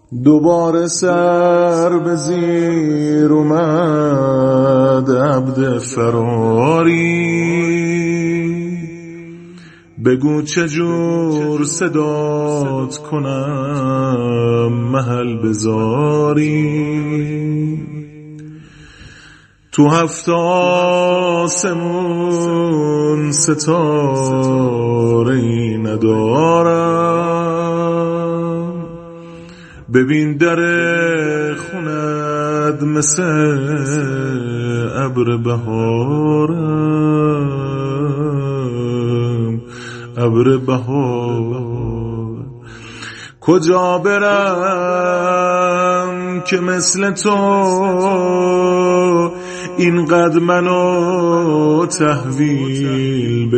دوباره سر به زیر اومد عبد فراری، بگو چجور صدات کنم محل بزاری. تو هفت آسمون ستاره‌ای ندارم، ببین در خونت مثل ابر بهارم، ابر بهار. کجا برم که مثل تو اینقدر منو تحویل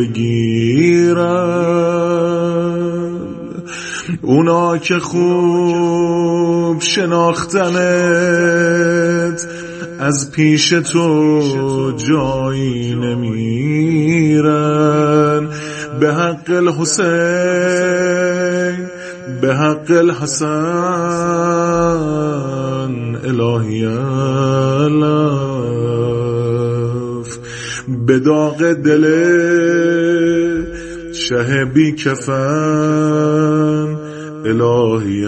بگیرن؟ اونا که خوب شناختنت از پیش تو جایی نمیرن. به حق الحسین، به حق الحسن، الهی علف. به داغ دل شه بی کفن، الهی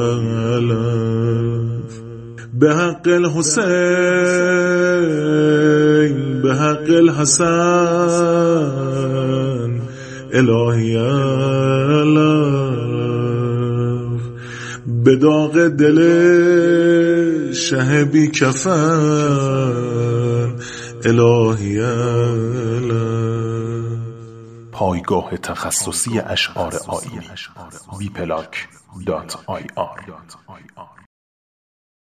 علف. به حق الحسین، به حق الحسن، الهی علف. به داغ دل شه بی کفن، الهی علف. پایگاه تخصصی اشعار آیینی wplac.ir